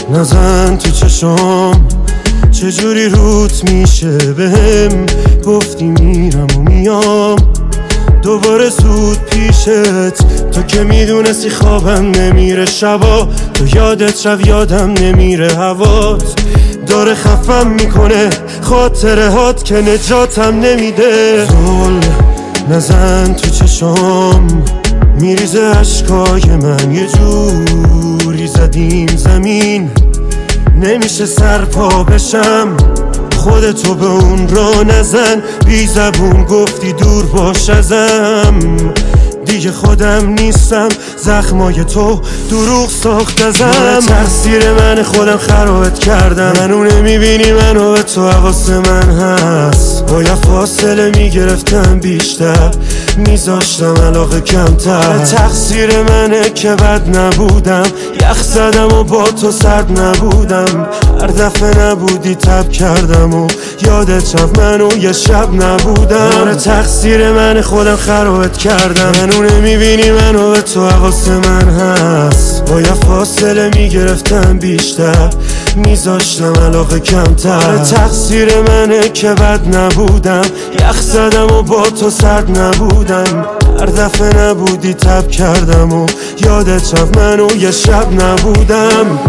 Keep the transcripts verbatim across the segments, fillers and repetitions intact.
نزن تو چشام، چجوری روت میشه بهم گفتی میرم و میام دوباره زود پیشت. تو که میدونستی خوابم نمیره شبا، تو یادت شب یادم نمیره هوات داره خفم میکنه خاطره هات که نجاتم نمیده. زل نزن تو چشام، میریزه عشقای من یه جوری زدیم زمین نمیشه سرپا بشم. خودتو به اون را نزن، بی زبون گفتی دور باش ازم. دیگه خودم نیستم، زخمای تو دروغ ساخت ازم. تقصیر من خودم خرابت کردم، منو نمیبینی منو به تو حواس من هست. باید فاصله میگرفتم بیشتر، میذاشتم علاقه کمتر. تقصیر منه که بد نبودم، یخ زدم و با تو سرد نبودم. هر دفعه نبودی تب کردم و یادت شب منو یه شب نبودم. آره تقصیر من خودم خرابت کردم، منو نمیبینی منو به تو حواس من هست. باید فاصله میگرفتم بیشتر، میذاشتم علاقه کمتر. تقصیر منه که بد نبودم، یخ زدم و با تو سرد نبودم. هر دفعه نبودی تب کردم و یادت شب منو یه شب نبودم.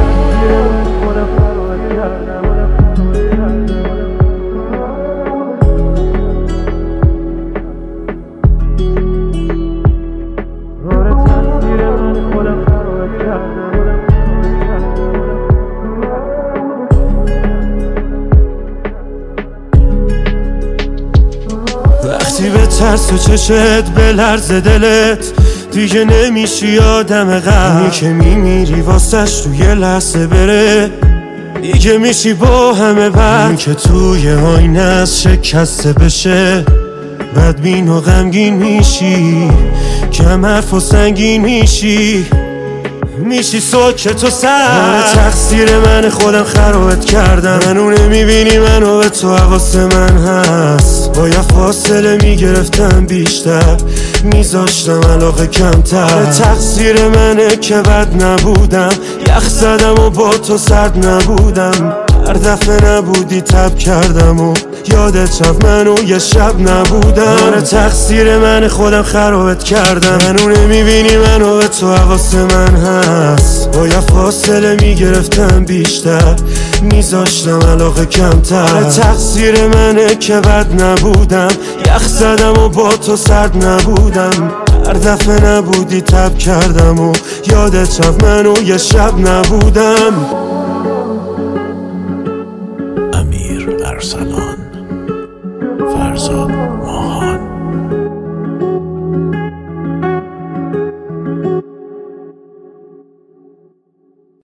وقتی به ترس و چشت به لرز دلت دیگه نمیشی آدم قبلی که میمیری واسش توی لحظه بره. دیگه میشی با همه بد که توی آینه از شکسته بشه. بدبین و غمگین میشی، کم حرف و سنگین میشی، میشی ساکت و سر. تقصیر من خودم خرابت کردم، منو نمیبینی منو به تو حواس من هست. باید فاصله میگرفتم بیشتر، میذاشتم علاقه کمتر. تقصیر منه که بد نبودم، یخ زدم و با تو سرد نبودم. هر دفعه نبودی تب کردم و یادت شب منو یه شب نبودم. آره تقصیر من خودم خرابت کردم، منو نمیبینی منو به تو حواس من هست. باید فاصله میگرفتم بیشتر، میذاشتم علاقه کمتر. تقصیر منه که بد نبودم، یخ زدم و با تو سرد نبودم. هر دفعه نبودی تب کردم و یادت شب منو یه شب نبودم.